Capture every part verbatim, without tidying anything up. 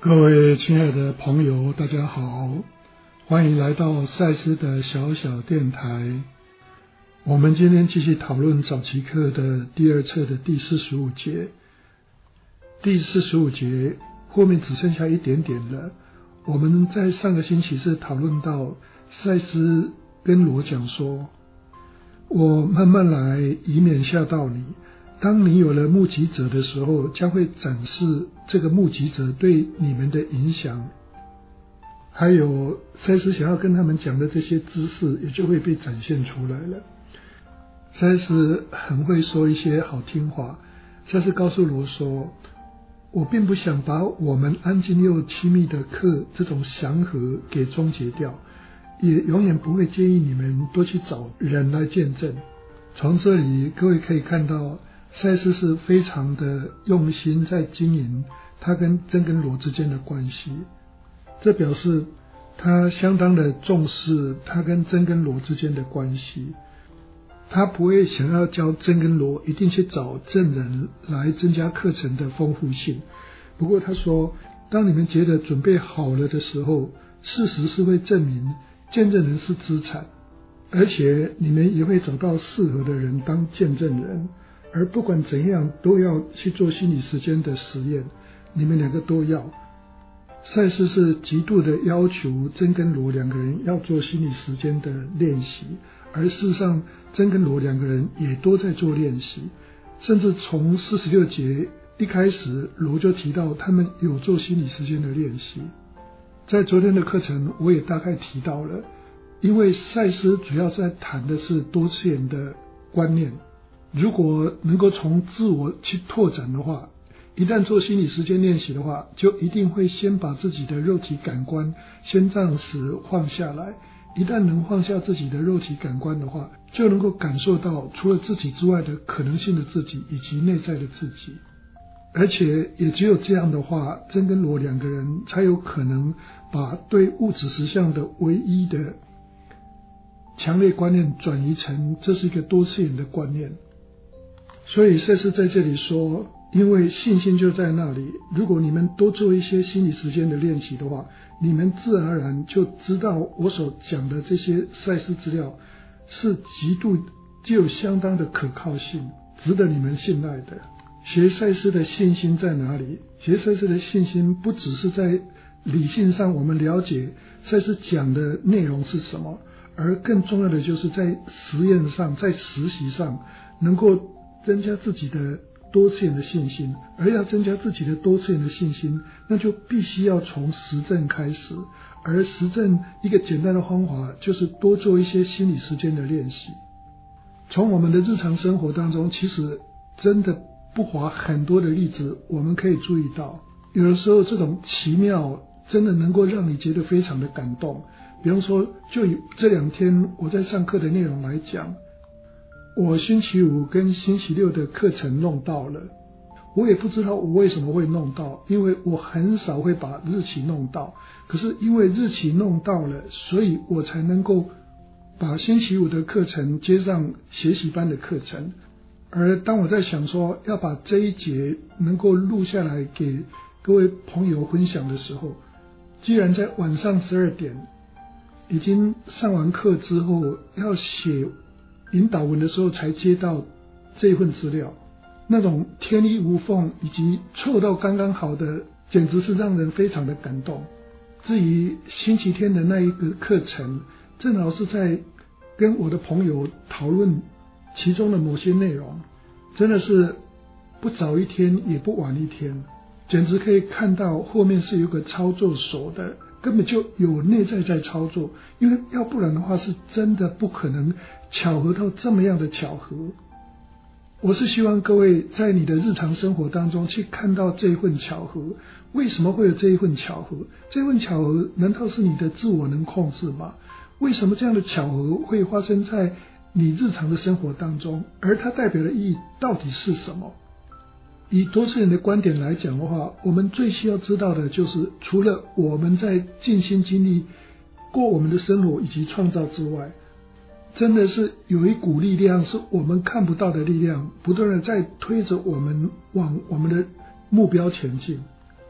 各位亲爱的朋友，大家好，欢迎来到赛斯的小小电台。我们今天继续讨论早期课的第二册的第四十五节。第四十五节后面只剩下一点点了。我们在上个星期是讨论到赛斯跟罗讲说，我慢慢来，以免吓到你。当你有了目击者的时候，将会展示这个目击者对你们的影响，还有赛斯想要跟他们讲的这些知识也就会被展现出来了。赛斯很会说一些好听话，赛斯告诉罗说，我并不想把我们安静又亲密的课这种祥和给终结掉，也永远不会建议你们多去找人来见证。从这里各位可以看到，赛斯是非常的用心在经营他跟真跟罗之间的关系，这表示他相当的重视他跟真跟罗之间的关系。他不会想要教真跟罗一定去找证人来增加课程的丰富性，不过他说，当你们觉得准备好了的时候，事实是会证明见证人是资产，而且你们也会找到适合的人当见证人，而不管怎样都要去做心理时间的实验，你们两个都要。赛斯是极度的要求真跟罗两个人要做心理时间的练习，而事实上真跟罗两个人也都在做练习，甚至从四十六节一开始，罗就提到他们有做心理时间的练习。在昨天的课程我也大概提到了，因为赛斯主要在谈的是多次元的观念，如果能够从自我去拓展的话，一旦做心理时间练习的话，就一定会先把自己的肉体感官先暂时放下来。一旦能放下自己的肉体感官的话，就能够感受到除了自己之外的可能性的自己以及内在的自己。而且也只有这样的话，真跟罗两个人才有可能把对物质实相的唯一的强烈观念转移成这是一个多次元的观念。所以赛斯在这里说，因为信心就在那里，如果你们多做一些心理时间的练习的话，你们自然而然就知道我所讲的这些赛斯资料是极度具有相当的可靠性，值得你们信赖的。学赛斯的信心在哪里？学赛斯的信心不只是在理性上我们了解赛斯讲的内容是什么，而更重要的就是在实验上，在实习上能够增加自己的多次元的信心。而要增加自己的多次元的信心，那就必须要从实证开始，而实证一个简单的方法就是多做一些心理时间的练习。从我们的日常生活当中，其实真的不乏很多的例子我们可以注意到，有的时候这种奇妙真的能够让你觉得非常的感动。比方说，就以这两天我在上课的内容来讲，我星期五跟星期六的课程弄到了，我也不知道我为什么会弄到，因为我很少会把日期弄到，可是因为日期弄到了，所以我才能够把星期五的课程接上学习班的课程。而当我在想说要把这一节能够录下来给各位朋友分享的时候，既然在晚上十二点已经上完课之后要写引导文的时候才接到这一份资料，那种天衣无缝以及凑到刚刚好的，简直是让人非常的感动。至于星期天的那一个课程，正好是在跟我的朋友讨论其中的某些内容，真的是不早一天也不晚一天，简直可以看到后面是有个操作手的，根本就有内在在操作，因为要不然的话是真的不可能巧合到这么样的巧合。我是希望各位在你的日常生活当中去看到这一份巧合。为什么会有这一份巧合？这份巧合难道是你的自我能控制吗？为什么这样的巧合会发生在你日常的生活当中？而它代表的意义到底是什么？以多次元的观点来讲的话，我们最需要知道的就是，除了我们在尽心尽力过我们的生活以及创造之外，真的是有一股力量是我们看不到的力量，不断的在推着我们往我们的目标前进。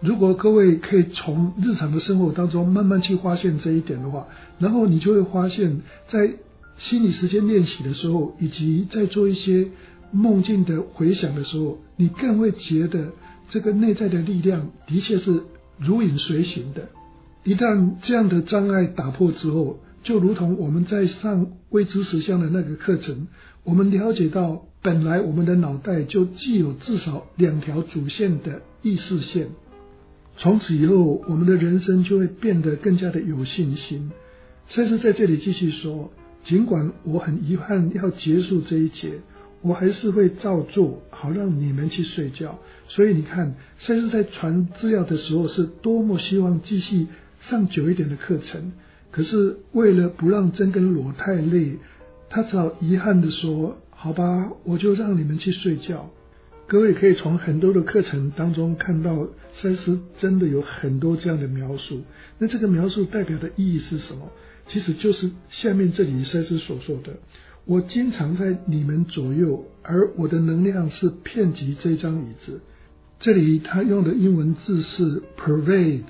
如果各位可以从日常的生活当中慢慢去发现这一点的话，然后你就会发现在心理时间练习的时候，以及在做一些梦境的回想的时候，你更会觉得这个内在的力量的确是如影随形的。一旦这样的障碍打破之后，就如同我们在上未知实相的那个课程，我们了解到本来我们的脑袋就具有至少两条主线的意识线，从此以后我们的人生就会变得更加的有信心。赛斯在这里继续说，尽管我很遗憾要结束这一节，我还是会照做，好让你们去睡觉。所以你看，赛斯在传资料的时候是多么希望继续上久一点的课程，可是为了不让真跟罗太累，他只好遗憾的说，好吧，我就让你们去睡觉。各位可以从很多的课程当中看到，赛斯真的有很多这样的描述。那这个描述代表的意义是什么？其实就是下面这里赛斯所说的，我经常在你们左右，而我的能量是遍及这张椅子。这里他用的英文字是 pervades，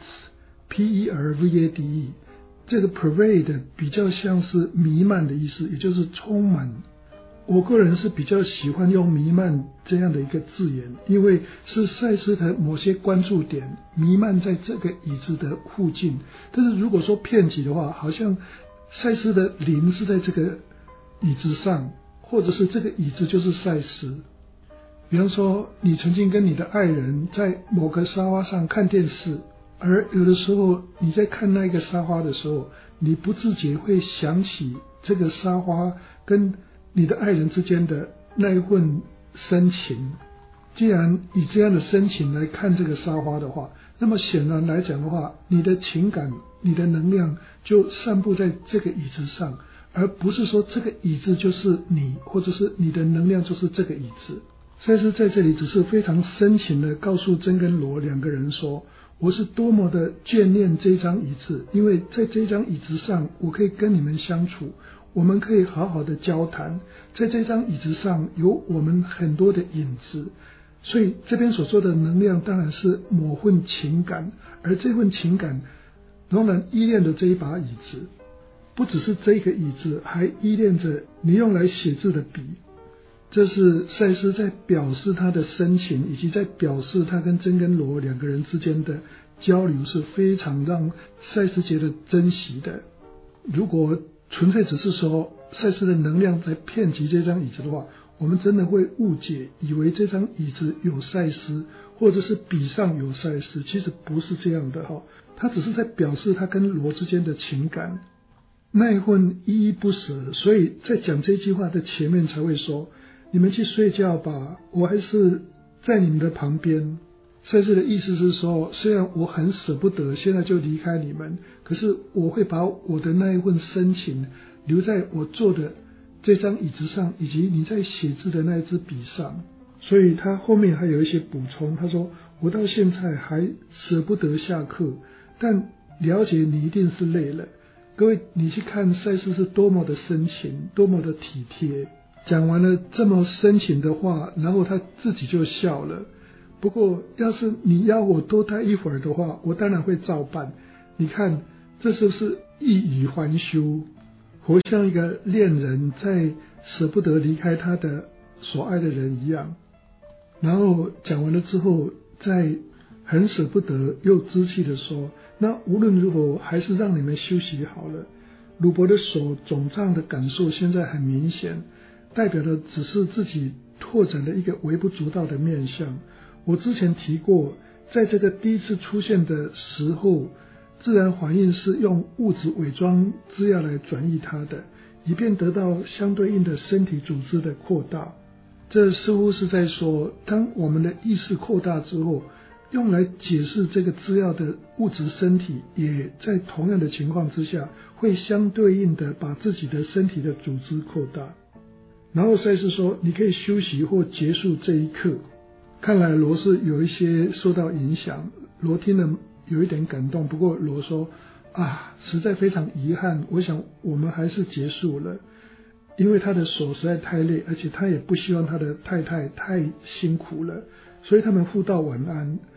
P E R V A D E， 这个 pervade 比较像是弥漫的意思，也就是充满。我个人是比较喜欢用弥漫这样的一个字眼，因为是赛斯的某些关注点弥漫在这个椅子的附近。但是如果说遍及的话，好像赛斯的灵是在这个椅子上，或者是这个椅子就是赛斯。比方说你曾经跟你的爱人在某个沙发上看电视，而有的时候你在看那个沙发的时候，你不自觉会想起这个沙发跟你的爱人之间的那一份深情。既然以这样的深情来看这个沙发的话，那么显然来讲的话，你的情感你的能量就散布在这个椅子上，而不是说这个椅子就是你，或者是你的能量就是这个椅子。赛斯在这里只是非常深情的告诉真跟罗两个人说，我是多么的眷恋这张椅子，因为在这张椅子上我可以跟你们相处，我们可以好好的交谈，在这张椅子上有我们很多的影子。所以这边所说的能量当然是某份情感，而这份情感仍然依恋着这一把椅子，不只是这个椅子，还依恋着你用来写字的笔。这是赛斯在表示他的深情，以及在表示他跟真跟罗两个人之间的交流是非常让赛斯觉得珍惜的。如果纯粹只是说赛斯的能量在遍及这张椅子的话，我们真的会误解，以为这张椅子有赛斯，或者是笔上有赛斯。其实不是这样的哈，他只是在表示他跟罗之间的情感，那一份依依不舍。所以在讲这句话的前面才会说，你们去睡觉吧，我还是在你们的旁边。赛斯的意思是说，虽然我很舍不得现在就离开你们，可是我会把我的那一份深情留在我坐的这张椅子上，以及你在写字的那一支笔上。所以他后面还有一些补充，他说我到现在还舍不得下课，但了解你一定是累了。各位，你去看赛斯是多么的深情，多么的体贴。讲完了这么深情的话，然后他自己就笑了。不过要是你要我多待一会儿的话，我当然会照办。你看这是不是一语还休，活像一个恋人在舍不得离开他的所爱的人一样。然后讲完了之后，再很舍不得又知气的说，那无论如何还是让你们休息好了。鲁伯的手肿胀的感受现在很明显，代表的只是自己拓展的一个微不足道的面向。我之前提过，在这个第一次出现的时候，自然反应是用物质伪装资料来转移它的，以便得到相对应的身体组织的扩大。这似乎是在说，当我们的意识扩大之后，用来解释这个资料的物质身体，也在同样的情况之下，会相对应的把自己的身体的组织扩大。然后赛斯说，你可以休息或结束这一刻。看来罗是有一些受到影响，罗听了有一点感动，不过罗说啊，实在非常遗憾，我想我们还是结束了，因为他的手实在太累，而且他也不希望他的太太太辛苦了，所以他们互道晚安。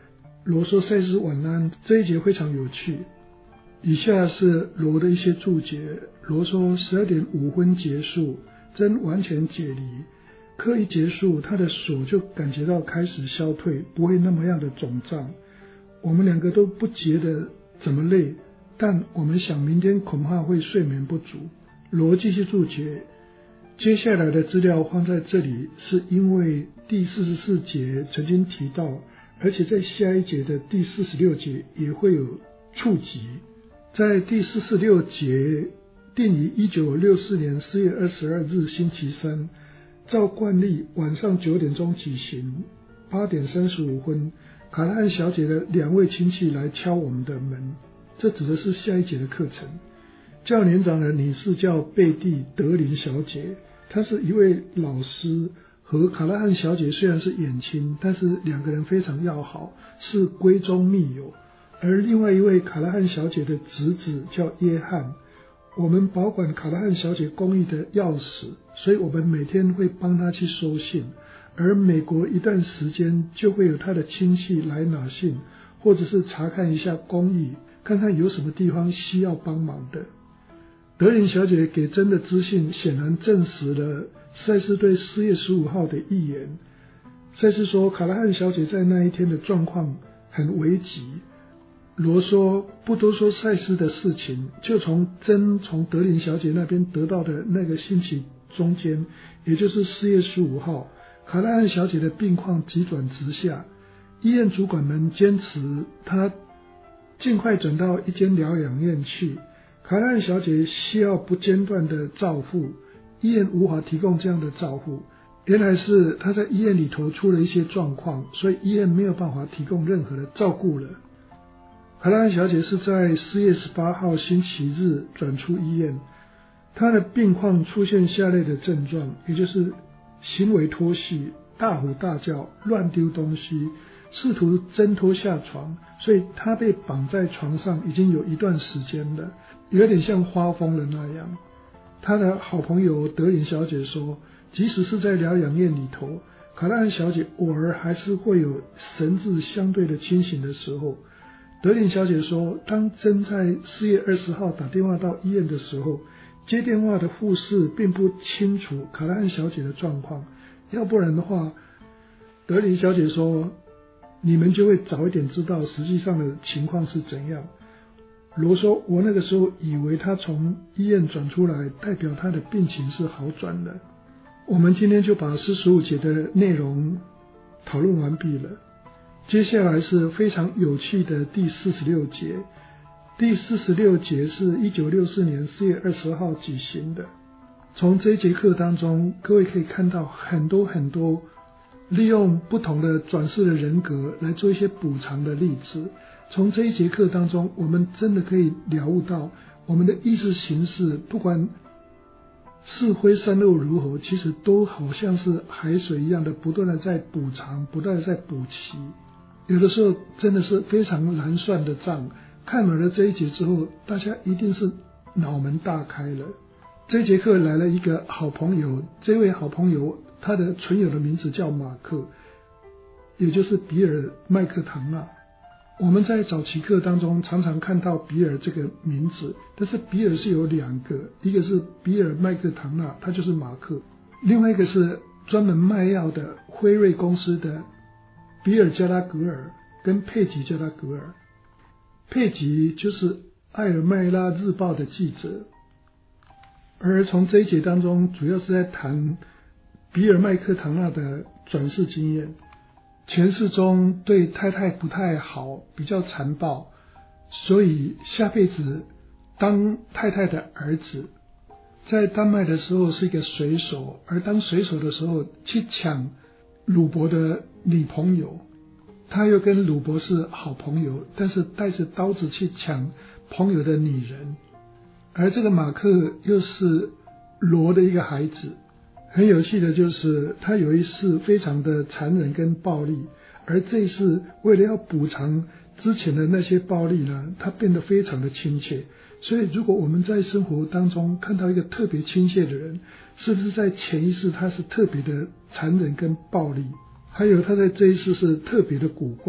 罗说赛斯晚安这一节非常有趣。以下是罗的一些注解。罗说十二点五分结束，真完全解离。课一结束，他的手就感觉到开始消退，不会那么样的肿胀。我们两个都不觉得怎么累，但我们想明天恐怕会睡眠不足。罗继续注解，接下来的资料放在这里，是因为第四十四节曾经提到，而且在下一节的第四十六节也会有触及。在第四十六节定于一九六四年四月二十二日星期三，照惯例晚上九点钟举行。八点三十五分，卡拉汉小姐的两位亲戚来敲我们的门，这指的是下一节的课程。较年长的女士叫贝蒂·德林小姐，她是一位老师，和卡拉汉小姐虽然是远亲，但是两个人非常要好，是闺中密友。而另外一位卡拉汉小姐的侄子叫约翰，我们保管卡拉汉小姐公寓的钥匙，所以我们每天会帮她去收信，而每隔一段时间就会有她的亲戚来拿信，或者是查看一下公寓，看看有什么地方需要帮忙的。德林小姐给真的资讯显然证实了赛斯对四月十五号的预言。赛斯说卡拉汉小姐在那一天的状况很危急。罗说不多说赛斯的事情，就从真从德林小姐那边得到的那个星期中间，也就是四月十五号，卡拉汉小姐的病况急转直下，医院主管们坚持她尽快转到一间疗养院去。卡拉汉小姐需要不间断的照护，医院无法提供这样的照护。原来是她在医院里头出了一些状况，所以医院没有办法提供任何的照顾了。卡拉汉小姐是在四月十八号星期日转出医院，她的病况出现下列的症状，也就是行为脱序、大吼大叫、乱丢东西，试图挣脱下床，所以她被绑在床上已经有一段时间了，有点像发疯了那样。她的好朋友德林小姐说，即使是在疗养院里头，卡拉汉小姐偶尔还是会有神志相对的清醒的时候。德林小姐说，当真在四月二十号打电话到医院的时候，接电话的护士并不清楚卡拉汉小姐的状况，要不然的话，德林小姐说，你们就会早一点知道实际上的情况是怎样。罗说，我那个时候以为她从医院转出来，代表她的病情是好转了。我们今天就把四十五节的内容讨论完毕了。接下来是非常有趣的第四十六节。第四十六节是一九六四年四月二十号举行的。从这一节课当中，各位可以看到很多很多利用不同的转世的人格来做一些补偿的例子。从这一节课当中，我们真的可以了悟到我们的意识形式，不管是非善恶如何，其实都好像是海水一样的不断的在补偿，不断的在补齐。有的时候真的是非常难算的账。看完了这一节之后，大家一定是脑门大开了。这一节课来了一个好朋友，这位好朋友他的存有的名字叫马克，也就是比尔麦克唐纳。我们在早期课当中常常看到比尔这个名字，但是比尔是有两个，一个是比尔麦克唐纳，他就是马克，另外一个是专门卖药的辉瑞公司的比尔加拉格尔跟佩吉加拉格尔。佩吉就是艾尔麦拉日报的记者，而从这一节当中主要是在谈比尔麦克唐纳的转世经验。前世中对太太不太好，比较残暴，所以下辈子当太太的儿子，在丹麦的时候是一个水手，而当水手的时候去抢鲁伯的女朋友，他又跟鲁伯是好朋友，但是带着刀子去抢朋友的女人。而这个马克又是罗的一个孩子。很有趣的就是他有一世非常的残忍跟暴力，而这一世为了要补偿之前的那些暴力呢，他变得非常的亲切。所以如果我们在生活当中看到一个特别亲切的人，是不是在前一世他是特别的残忍跟暴力？还有他在这一世是特别的古怪，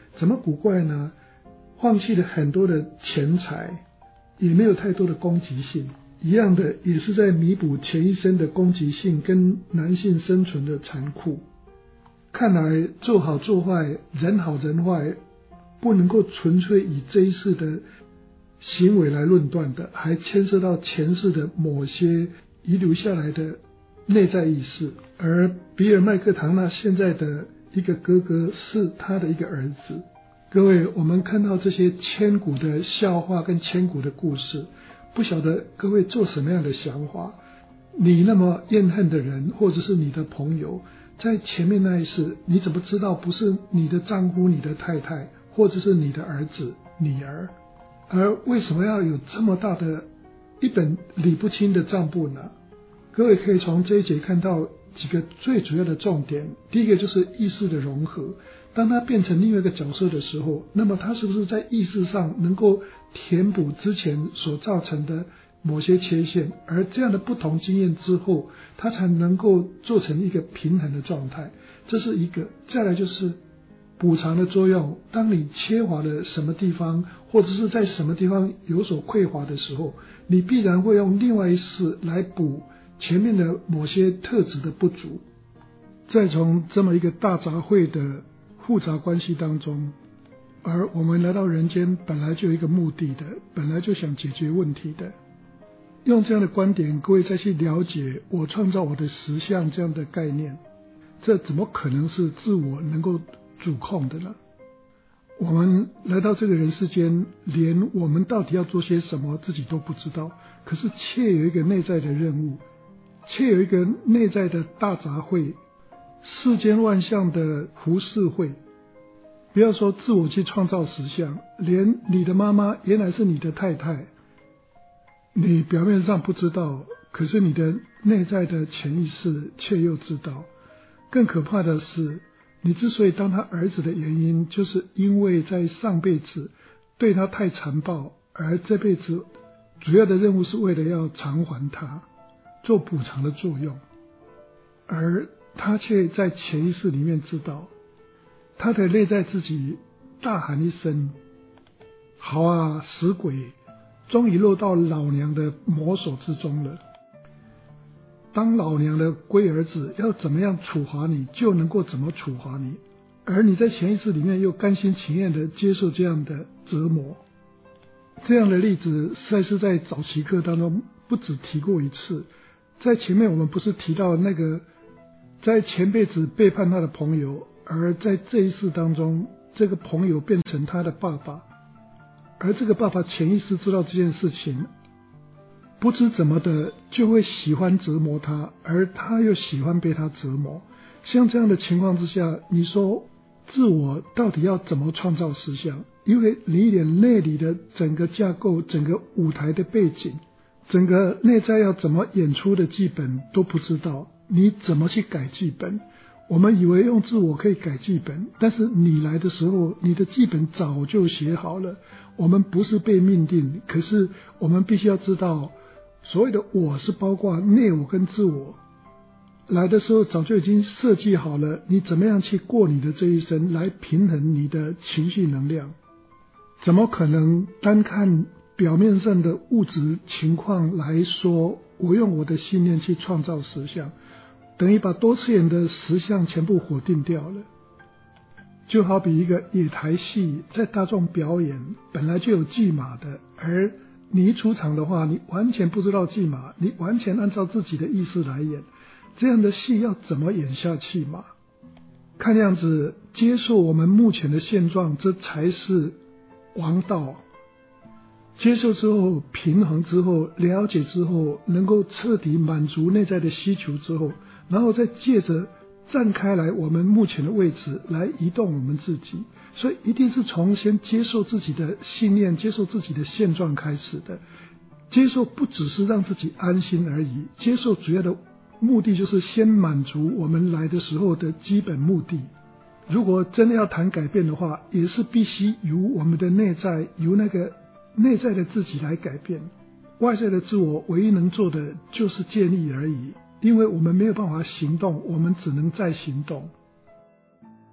怎么古怪呢？放弃了很多的钱财，也没有太多的攻击性，一样的也是在弥补前一生的攻击性跟男性生存的残酷。看来做好做坏，人好人坏，不能够纯粹以这一世的行为来论断的，还牵涉到前世的某些遗留下来的内在意识。而比尔麦克唐纳现在的一个哥哥是他的一个儿子。各位，我们看到这些千古的笑话跟千古的故事，不晓得各位做什么样的想法？你那么怨恨的人，或者是你的朋友，在前面那一世，你怎么知道不是你的丈夫、你的太太，或者是你的儿子、女儿？而为什么要有这么大的一本理不清的账簿呢？各位可以从这一节看到几个最主要的重点。第一个就是意识的融合，当他变成另外一个角色的时候，那么他是不是在意识上能够填补之前所造成的某些缺陷，而这样的不同经验之后，他才能够做成一个平衡的状态，这是一个。再来就是补偿的作用，当你缺乏了什么地方，或者是在什么地方有所匮乏的时候，你必然会用另外一世来补前面的某些特质的不足。再从这么一个大杂烩的复杂关系当中，而我们来到人间本来就有一个目的的，本来就想解决问题的。用这样的观点，各位再去了解我创造我的实相这样的概念，这怎么可能是自我能够主控的呢？我们来到这个人世间，连我们到底要做些什么自己都不知道，可是却有一个内在的任务，却有一个内在的大杂烩，世间万象的胡事会。不要说自我去创造实相，连你的妈妈原来是你的太太，你表面上不知道，可是你的内在的潜意识却又知道。更可怕的是，你之所以当他儿子的原因，就是因为在上辈子对他太残暴，而这辈子主要的任务是为了要偿还他，做补偿的作用。而他却在潜意识里面知道，他的内在自己大喊一声：好啊，死鬼，终于落到老娘的魔手之中了。当老娘的龟儿子要怎么样处罚你，就能够怎么处罚你，而你在潜意识里面又甘心情愿的接受这样的折磨。这样的例子赛斯在早期课当中不止提过一次。在前面我们不是提到那个在前辈子背叛他的朋友，而在这一世当中，这个朋友变成他的爸爸，而这个爸爸潜意识知道这件事情，不知怎么的就会喜欢折磨他，而他又喜欢被他折磨。像这样的情况之下，你说自我到底要怎么创造实相？因为你连内里的整个架构、整个舞台的背景、整个内在要怎么演出的剧本都不知道，你怎么去改剧本？我们以为用自我可以改剧本，但是你来的时候，你的剧本早就写好了。我们不是被命定，可是我们必须要知道，所谓的我是包括内我跟自我，来的时候早就已经设计好了，你怎么样去过你的这一生，来平衡你的情绪能量。怎么可能单看表面上的物质情况来说，我用我的信念去创造实相，等于把多次元的实相全部否定掉了。就好比一个野台戏在大众表演，本来就有剧码的，而你一出场的话，你完全不知道剧码，你完全按照自己的意思来演，这样的戏要怎么演下去嘛？看样子接受我们目前的现状，这才是王道。接受之后，平衡之后，了解之后，能够彻底满足内在的需求之后，然后再借着站开来我们目前的位置来移动我们自己。所以一定是从先接受自己的信念，接受自己的现状开始的。接受不只是让自己安心而已，接受主要的目的就是先满足我们来的时候的基本目的。如果真的要谈改变的话，也是必须由我们的内在，由那个内在的自己来改变。外在的自我唯一能做的就是建立而已，因为我们没有办法行动，我们只能再行动。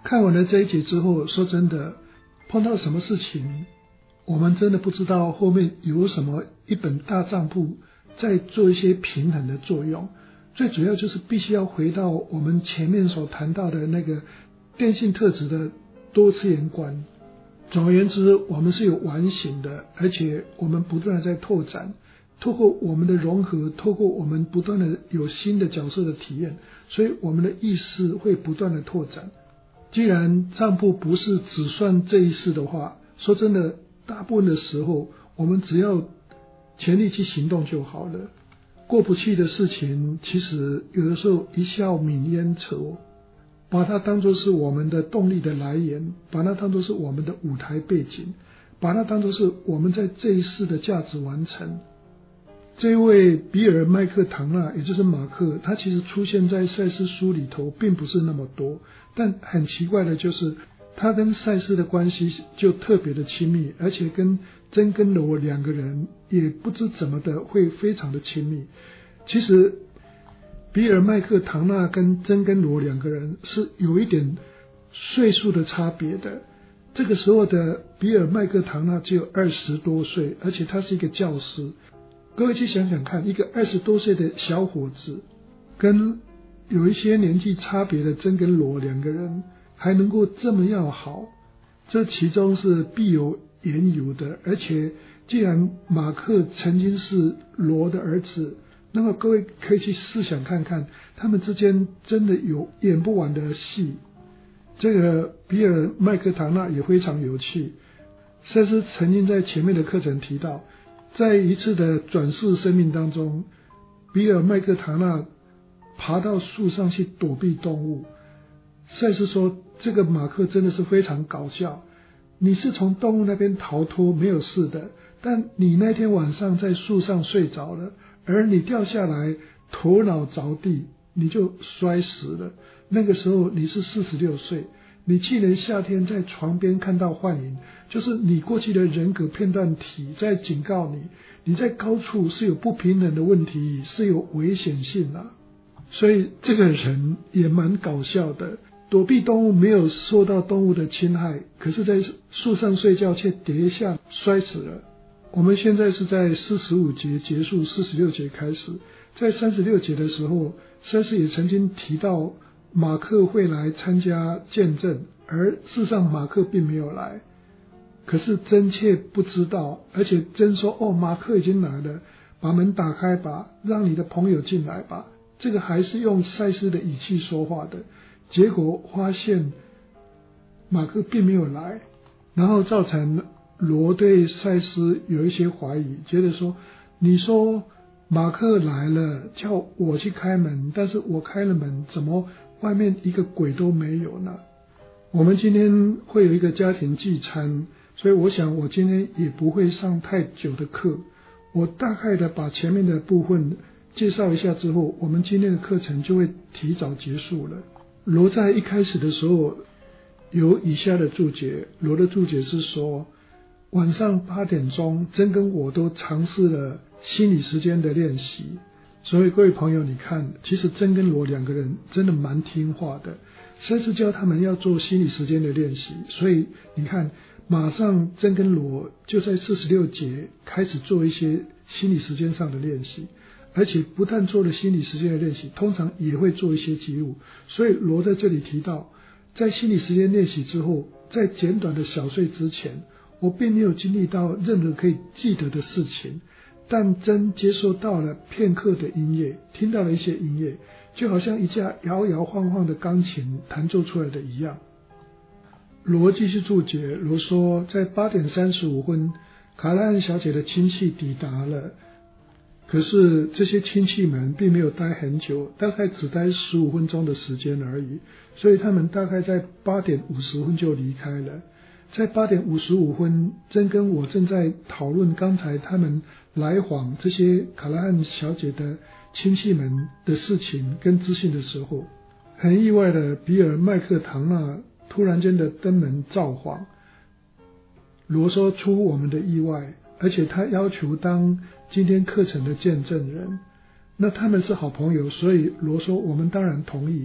看完了这一节之后，说真的，碰到什么事情，我们真的不知道后面有什么一本大账簿在做一些平衡的作用。最主要就是必须要回到我们前面所谈到的那个电性特质的多次元观。总而言之，我们是有完形的，而且我们不断的在拓展，透过我们的融合，透过我们不断的有新的角色的体验，所以我们的意识会不断的拓展。既然账簿不是只算这一世的话，说真的，大部分的时候我们只要全力去行动就好了。过不去的事情，其实有的时候一笑泯恩仇，把它当作是我们的动力的来源，把它当作是我们的舞台背景，把它当作是我们在这一世的价值完成。这位比尔麦克唐纳，也就是马克，他其实出现在赛斯书里头并不是那么多，但很奇怪的就是他跟赛斯的关系就特别的亲密，而且跟珍跟罗两个人也不知怎么的会非常的亲密。其实比尔麦克唐纳跟珍跟罗两个人是有一点岁数的差别的。这个时候的比尔麦克唐纳只有二十多岁，而且他是一个教师。各位去想想看，一个二十多岁的小伙子跟有一些年纪差别的珍跟罗两个人还能够这么要好，这其中是必有缘由的。而且既然马克曾经是罗的儿子，那么各位可以去试想看看，他们之间真的有演不完的戏。这个比尔麦克唐纳也非常有趣，赛斯曾经在前面的课程提到，在一次的转世生命当中，比尔麦克唐纳爬到树上去躲避动物。赛斯说，这个马克真的是非常搞笑，你是从动物那边逃脱没有事的，但你那天晚上在树上睡着了，而你掉下来头脑着地，你就摔死了。那个时候你是四十六岁，你去年夏天在床边看到幻影，就是你过去的人格片段体在警告你，你在高处是有不平等的问题，是有危险性啊。所以这个人也蛮搞笑的，躲避动物没有受到动物的侵害，可是在树上睡觉却跌下摔死了。我们现在是在四十五节结束，四十六节开始。在三十六节的时候，赛斯也曾经提到马克会来参加见证，而事实上马克并没有来，可是真切不知道，而且真说哦，马克已经来了，把门打开吧，让你的朋友进来吧。这个还是用赛斯的语气说话的，结果发现马克并没有来，然后造成罗对赛斯有一些怀疑，觉得说，你说马克来了，叫我去开门，但是我开了门，怎么外面一个鬼都没有呢？我们今天会有一个家庭聚餐，所以我想我今天也不会上太久的课，我大概的把前面的部分介绍一下之后，我们今天的课程就会提早结束了。罗在一开始的时候有以下的注解，罗的注解是说，晚上八点钟，珍跟我都尝试了心理时间的练习。所以各位朋友，你看，其实珍跟罗两个人真的蛮听话的，赛斯教他们要做心理时间的练习，所以你看，马上珍跟罗就在四十六节开始做一些心理时间上的练习，而且不但做了心理时间的练习，通常也会做一些记录。所以罗在这里提到，在心理时间练习之后，在简短的小睡之前，我并没有经历到任何可以记得的事情，但真接受到了片刻的音乐，听到了一些音乐，就好像一架摇摇晃晃的钢琴弹奏出来的一样。罗继续注解，罗说，在八点三十五分，卡拉恩小姐的亲戚抵达了，可是这些亲戚们并没有待很久，大概只待十五分钟的时间而已，所以他们大概在八点五十分就离开了。在八点五十五分，珍跟我正在讨论刚才他们来访这些卡拉汉小姐的亲戚们的事情跟资讯的时候，很意外的，比尔麦克唐纳突然间的登门造访。罗说出乎我们的意外，而且他要求当今天课程的见证人。那他们是好朋友，所以罗说我们当然同意。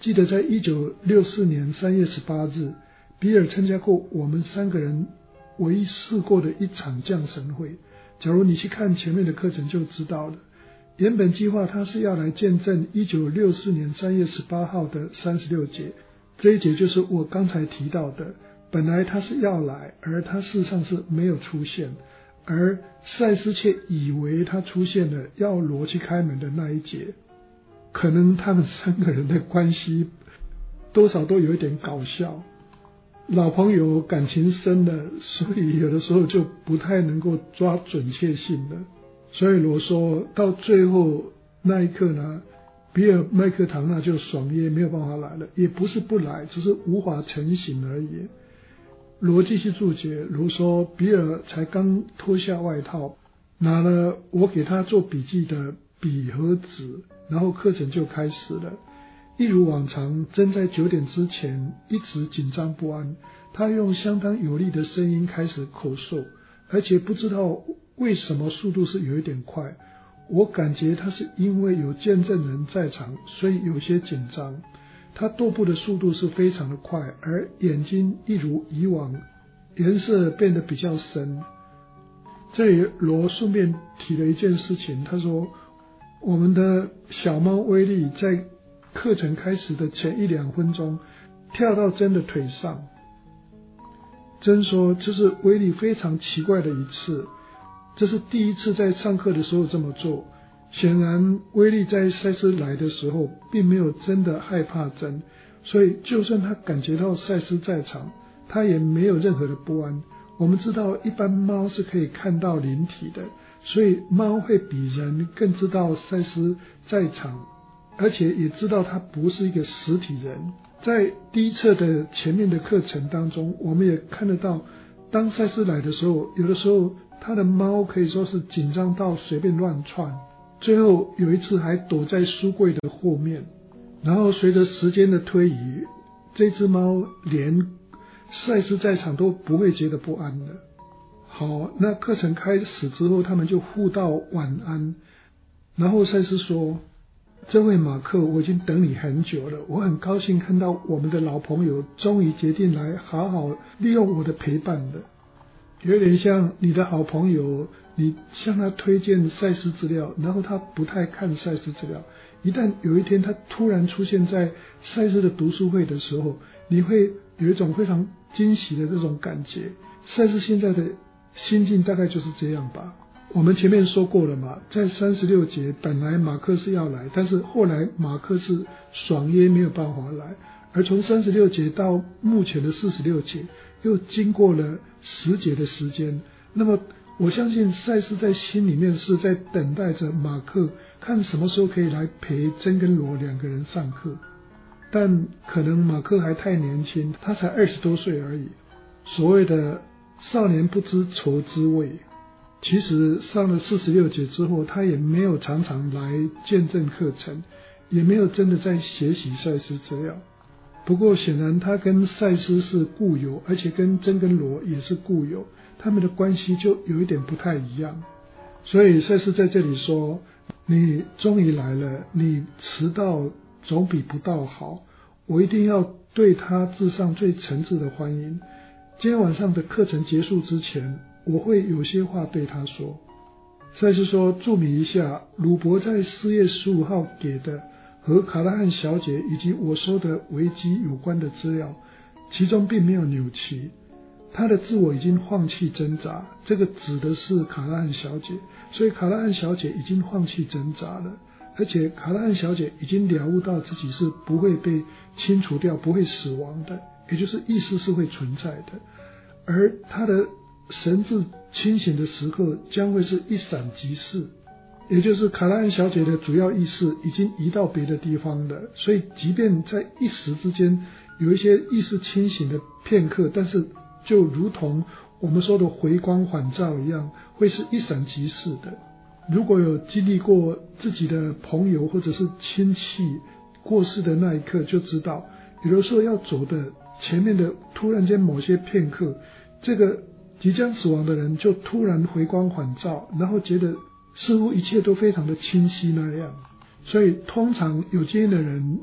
记得在一九六四年三月十八日，比尔参加过我们三个人唯一试过的一场降神会。假如你去看前面的课程就知道了。原本计划他是要来见证一九六四年三月十八号的三十六节，这一节就是我刚才提到的，本来他是要来，而他事实上是没有出现，而赛斯却以为他出现了，要罗去开门的那一节。可能他们三个人的关系多少都有一点搞笑，老朋友感情深了，所以有的时候就不太能够抓准确性了。所以罗说到最后那一刻呢，比尔麦克唐纳就爽约没有办法来了，也不是不来，只是无法成行而已。罗继续注解，罗说比尔才刚脱下外套，拿了我给他做笔记的笔和纸，然后课程就开始了。一如往常，正在九点之前一直紧张不安，他用相当有力的声音开始口述，而且不知道为什么速度是有一点快。我感觉他是因为有见证人在场，所以有些紧张。他踱步的速度是非常的快，而眼睛一如以往颜色变得比较深。这里罗顺便提了一件事情，他说我们的小猫威利在课程开始的前一两分钟跳到珍的腿上。珍说这是威利非常奇怪的一次，这是第一次在上课的时候这么做。显然威利在赛斯来的时候并没有真的害怕珍，所以就算他感觉到赛斯在场，他也没有任何的不安。我们知道一般猫是可以看到灵体的，所以猫会比人更知道赛斯在场，而且也知道他不是一个实体人。在第一册的前面的课程当中，我们也看得到当赛斯来的时候，有的时候他的猫可以说是紧张到随便乱窜，最后有一次还躲在书柜的后面。然后随着时间的推移，这只猫连赛斯在场都不会觉得不安了。好，那课程开始之后，他们就互道晚安。然后赛斯说，这位马克，我已经等你很久了，我很高兴看到我们的老朋友终于决定来好好利用我的陪伴了。有点像你的好朋友，你向他推荐赛斯资料，然后他不太看赛斯资料，一旦有一天他突然出现在赛斯的读书会的时候，你会有一种非常惊喜的这种感觉。赛斯现在的心境大概就是这样吧。我们前面说过了嘛，在三十六节本来马克是要来，但是后来马克是爽约没有办法来，而从三十六节到目前的四十六节又经过了十节的时间。那么我相信赛斯在心里面是在等待着马克看什么时候可以来陪珍跟罗两个人上课，但可能马克还太年轻，他才二十多岁而已。所谓的少年不知愁滋味，其实上了四十六节之后，他也没有常常来见证课程，也没有真的在学习赛斯资料。不过显然他跟赛斯是故友，而且跟珍跟罗也是故友，他们的关系就有一点不太一样。所以赛斯在这里说，你终于来了，你迟到总比不到好，我一定要对他致上最诚挚的欢迎。今天晚上的课程结束之前，我会有些话对他说。赛斯说，注明一下，鲁伯在四月十五号给的和卡拉汉小姐以及我说的危机有关的资料，其中并没有扭曲，他的自我已经放弃挣扎，这个指的是卡拉汉小姐，所以卡拉汉小姐已经放弃挣扎了，而且卡拉汉小姐已经了悟到自己是不会被清除掉，不会死亡的，也就是意识是会存在的，而她的神志清醒的时刻将会是一闪即逝，也就是卡拉汉小姐的主要意识已经移到别的地方了，所以即便在一时之间有一些意识清醒的片刻，但是就如同我们说的回光返照一样，会是一闪即逝的。如果有经历过自己的朋友或者是亲戚过世的那一刻，就知道有的时候要走的前面的突然间某些片刻，这个即将死亡的人就突然回光返照，然后觉得似乎一切都非常的清晰那样。所以通常有经验的人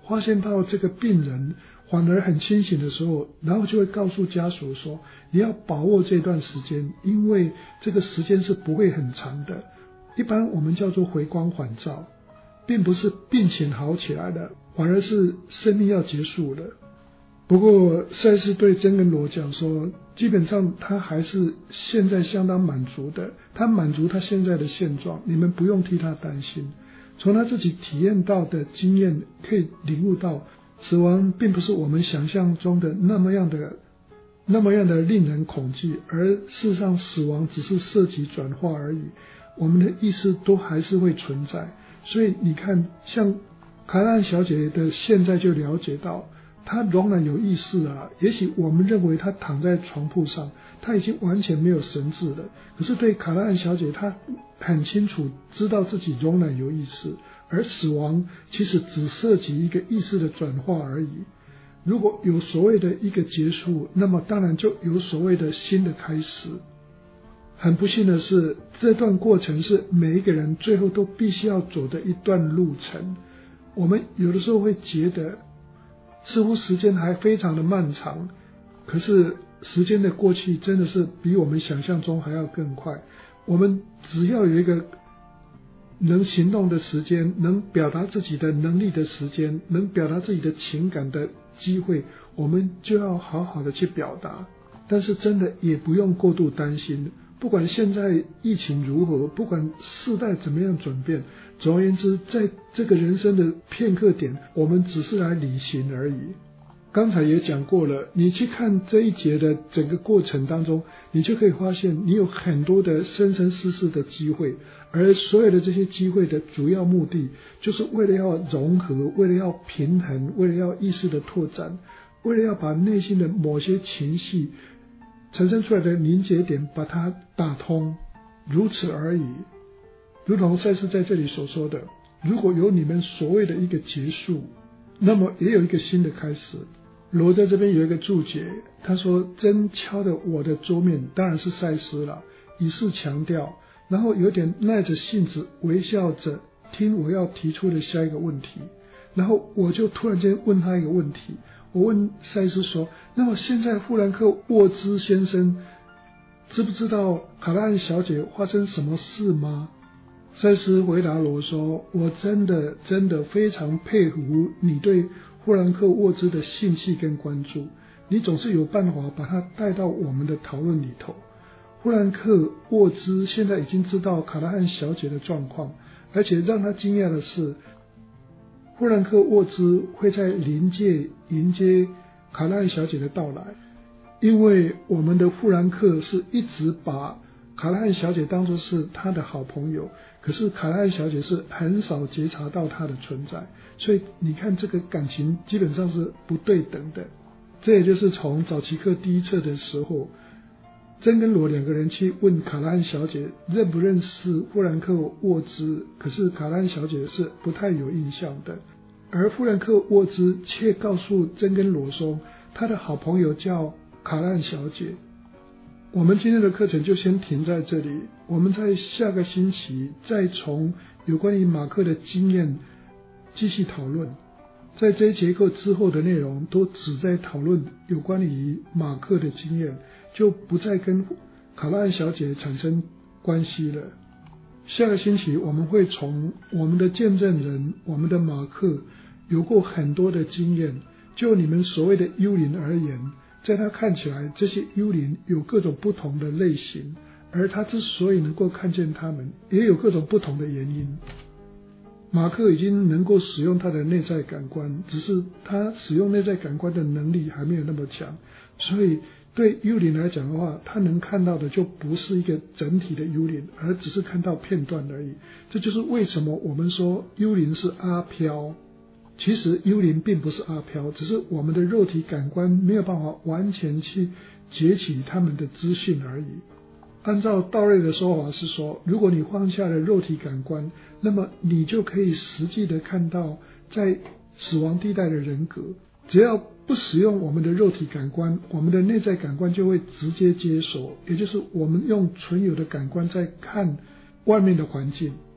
发现到这个病人反而很清醒的时候，然后就会告诉家属说，你要把握这段时间，因为这个时间是不会很长的，一般我们叫做回光返照，并不是病情好起来了，反而是生命要结束了。不过赛斯对珍跟罗讲说，基本上他还是现在相当满足的，他满足他现在的现状，你们不用替他担心。从他自己体验到的经验可以领悟到，死亡并不是我们想象中的那么样的那么样的令人恐惧，而事实上死亡只是涉及转化而已，我们的意识都还是会存在。所以你看，像卡拉汉小姐的现在就了解到，她仍然有意识啊，也许我们认为她躺在床铺上，她已经完全没有神智了，可是对卡拉汉小姐，她很清楚知道自己仍然有意识，而死亡其实只涉及一个意识的转化而已。如果有所谓的一个结束，那么当然就有所谓的新的开始。很不幸的是，这段过程是每一个人最后都必须要走的一段路程。我们有的时候会觉得似乎时间还非常的漫长，可是时间的过去真的是比我们想象中还要更快。我们只要有一个能行动的时间，能表达自己的能力的时间，能表达自己的情感的机会，我们就要好好的去表达。但是真的也不用过度担心，不管现在疫情如何，不管世代怎么样转变，总而言之，在这个人生的片刻点，我们只是来旅行而已。刚才也讲过了，你去看这一节的整个过程当中，你就可以发现你有很多的生生世世的机会，而所有的这些机会的主要目的，就是为了要融合，为了要平衡，为了要意识的拓展，为了要把内心的某些情绪产生出来的凝结点把它打通，如此而已。如同赛斯在这里所说的，如果有你们所谓的一个结束，那么也有一个新的开始。罗在这边有一个注解，他说真敲的我的桌面，当然是赛斯了，以示强调，然后有点耐着性子微笑着听我要提出的下一个问题。然后我就突然间问他一个问题，我问赛斯说，那么现在富兰克沃兹先生知不知道卡拉汉小姐发生什么事吗？赛斯回答罗说，我真的真的非常佩服你对富兰克沃兹的兴趣跟关注，你总是有办法把他带到我们的讨论里头。富兰克沃兹现在已经知道卡拉汉小姐的状况，而且让他惊讶的是，富兰克沃兹会在临界迎接卡拉汉小姐的到来，因为我们的富兰克是一直把卡拉汉小姐当作是他的好朋友，可是卡拉汉小姐是很少觉察到他的存在，所以你看这个感情基本上是不对等的。这也就是从早期课第一册的时候，珍跟罗两个人去问卡拉汉小姐认不认识富兰克沃兹，可是卡拉汉小姐是不太有印象的，而富兰克沃兹却告诉珍跟罗说他的好朋友叫卡拉汉小姐。我们今天的课程就先停在这里，我们在下个星期再从有关于马克的经验继续讨论。在这一节课之后的内容都只在讨论有关于马克的经验，就不再跟卡拉汉小姐产生关系了。下个星期我们会从我们的见证人，我们的马克有过很多的经验，就你们所谓的幽灵而言，在他看起来这些幽灵有各种不同的类型，而他之所以能够看见他们，也有各种不同的原因。马克已经能够使用他的内在感官，只是他使用内在感官的能力还没有那么强，所以对幽灵来讲的话，他能看到的就不是一个整体的幽灵，而只是看到片段而已。这就是为什么我们说幽灵是阿飘。其实幽灵并不是阿飘，只是我们的肉体感官没有办法完全去截取他们的资讯而已。按照道瑞的说法是说，如果你放下了肉体感官，那么你就可以实际的看到在死亡地带的人格。只要不使用我们的肉体感官，我们的内在感官就会直接接收，也就是我们用存有的感官在看外面的环境。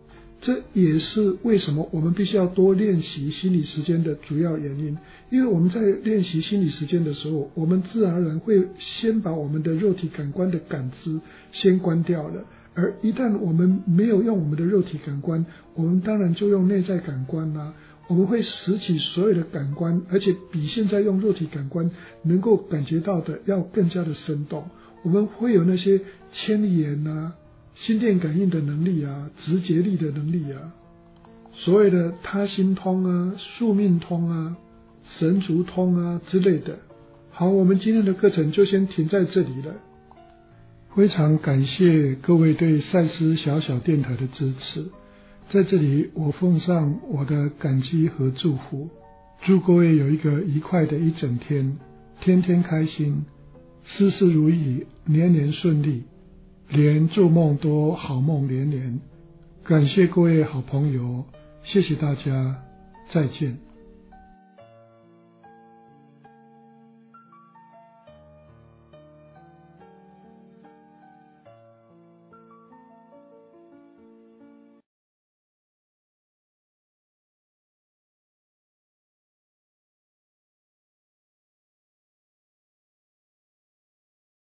这也是为什么我们必须要多练习心理时间的主要原因。因为我们在练习心理时间的时候，我们自然而然会先把我们的肉体感官的感知先关掉了，而一旦我们没有用我们的肉体感官，我们当然就用内在感官啦、啊。我们会拾起所有的感官，而且比现在用肉体感官能够感觉到的要更加的生动。我们会有那些千里眼啊、心电感应的能力啊、直觉力的能力啊，所谓的他心通啊、宿命通啊、神足通啊之类的。好，我们今天的课程就先停在这里了。非常感谢各位对赛斯小小电台的支持，在这里我奉上我的感激和祝福，祝各位有一个愉快的一整天，天天开心，事事如意，年年顺利，连做梦都好梦连连。感谢各位好朋友，谢谢大家，再见。